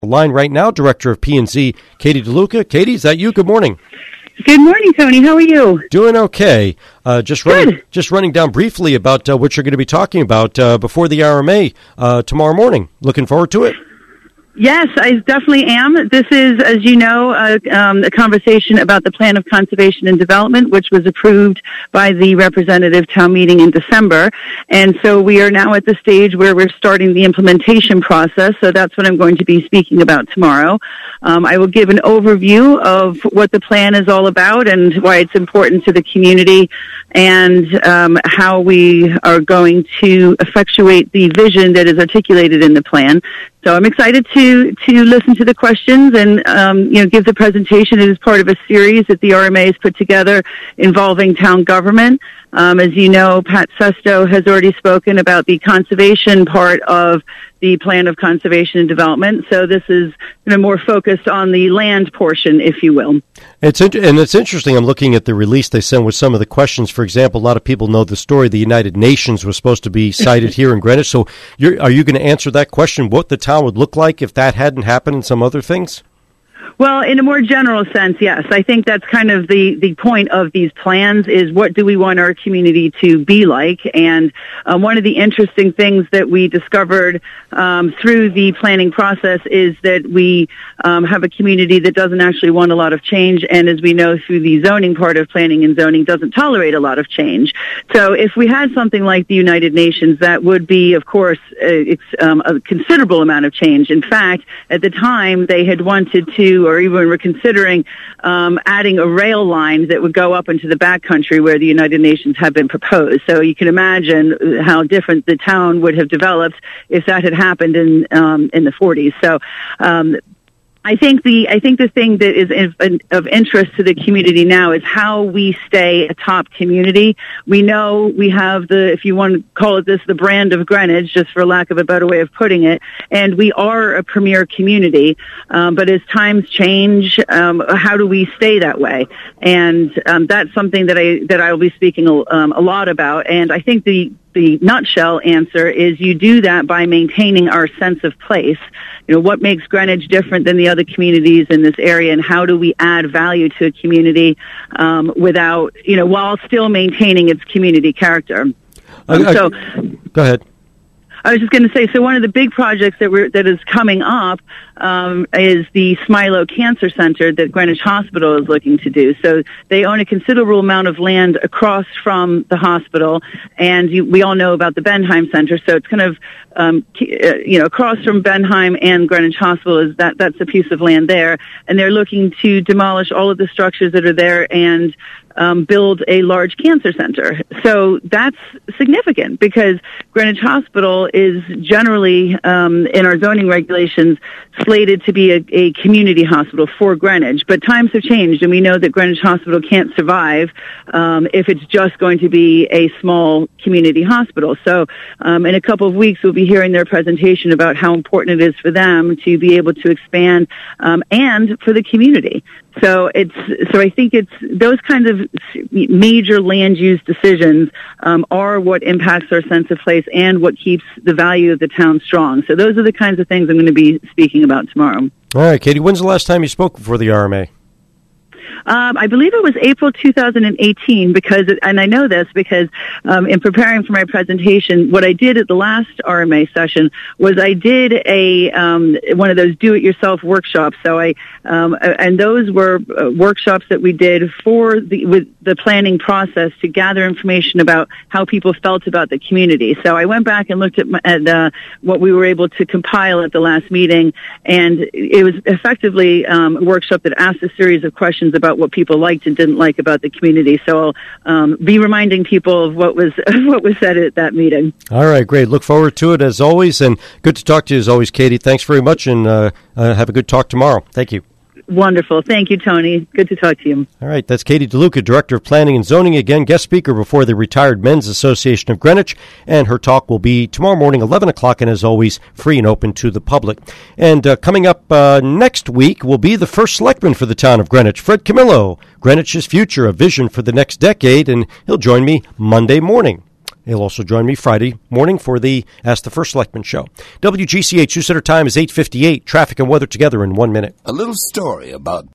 Line right now, Director of P&Z, Katie DeLuca. Katie, is that you? Good morning. Good morning, Tony. How are you? Doing okay. Just running down briefly about what you're going to be talking about before the RMA tomorrow morning. Looking forward to it. Yes, I definitely am. This is, as you know, a conversation about the Plan of Conservation and Development, which was approved by the representative town meeting in December. And so we are now at the stage where we're starting the implementation process. So that's what I'm going to be speaking about tomorrow. I will give an overview of what the plan is all about and why it's important to the community and how we are going to effectuate the vision that is articulated in the plan. So I'm excited to listen to the questions and give the presentation. It is part of a series that the RMA has put together involving town government. As you know, Pat Sesto has already spoken about the conservation part of the Plan of Conservation and Development. So this is more focused on the land portion, if you will. It's interesting. I'm looking at the release they sent with some of the questions. For example, a lot of people know the story. The United Nations was supposed to be cited here in Greenwich. So are you going to answer that question, what the town would look like if that hadn't happened and some other things? Well, in a more general sense, yes. I think that's kind of the point of these plans is what do we want our community to be like? And one of the interesting things that we discovered through the planning process is that we have a community that doesn't actually want a lot of change. And as we know through the zoning part of planning and zoning, doesn't tolerate a lot of change. So if we had something like the United Nations, that would be, of course, a considerable amount of change. In fact, at the time, they had wanted to, or even were considering adding a rail line that would go up into the backcountry where the United Nations have been proposed. So you can imagine how different the town would have developed if that had happened in the 40s. So I think the thing that is of interest to the community now is how we stay a top community. We know we have if you want to call it this, the brand of Greenwich, just for lack of a better way of putting it, and we are a premier community. But as times change, how do we stay that way? And that's something that I will be speaking a lot about. And I think the nutshell answer is you do that by maintaining our sense of place. What makes Greenwich different than the other communities in this area, and how do we add value to a community without, while still maintaining its community character? Go ahead. I was just going to say, so one of the big projects that is coming up is the Smilow Cancer Center that Greenwich Hospital is looking to do. So they own a considerable amount of land across from the hospital, and we all know about the Benheim Center. So it's kind of across from Benheim and Greenwich Hospital that's a piece of land there, and they're looking to demolish all of the structures that are there and build a large cancer center. So that's significant because Greenwich Hospital is generally, in our zoning regulations, slated to be a community hospital for Greenwich. But times have changed, and we know that Greenwich Hospital can't survive if it's just going to be a small community hospital. So in a couple of weeks, we'll be hearing their presentation about how important it is for them to be able to expand and for the community. So I think it's those kinds of major land use decisions are what impacts our sense of place and what keeps the value of the town strong. So those are the kinds of things I'm going to be speaking about tomorrow. All right, Katie, when's the last time you spoke before the RMA? I believe it was April 2018 and I know this because in preparing for my presentation, what I did at the last RMA session was I did one of those do-it-yourself workshops. So and those were workshops that we did with the planning process to gather information about how people felt about the community. So I went back and looked at what we were able to compile at the last meeting, and it was effectively a workshop that asked a series of questions about what people liked and didn't like about the community. So I'll be reminding people of what was said at that meeting. All right, great. Look forward to it as always, and good to talk to you as always, Katie. Thanks very much, and have a good talk tomorrow. Thank you. Wonderful. Thank you, Tony. Good to talk to you. All right, that's Katie DeLuca, Director of Planning and Zoning, again, guest speaker before the Retired Men's Association of Greenwich, and her talk will be tomorrow morning, 11 o'clock, and as always, free and open to the public. And coming up next week will be the first selectman for the town of Greenwich, Fred Camillo, Greenwich's Future, a vision for the next decade, and he'll join me Monday morning. He'll also join me Friday morning for the Ask the First Selectman show. WGCH News Center time is 8:58. Traffic and weather together in 1 minute. A little story about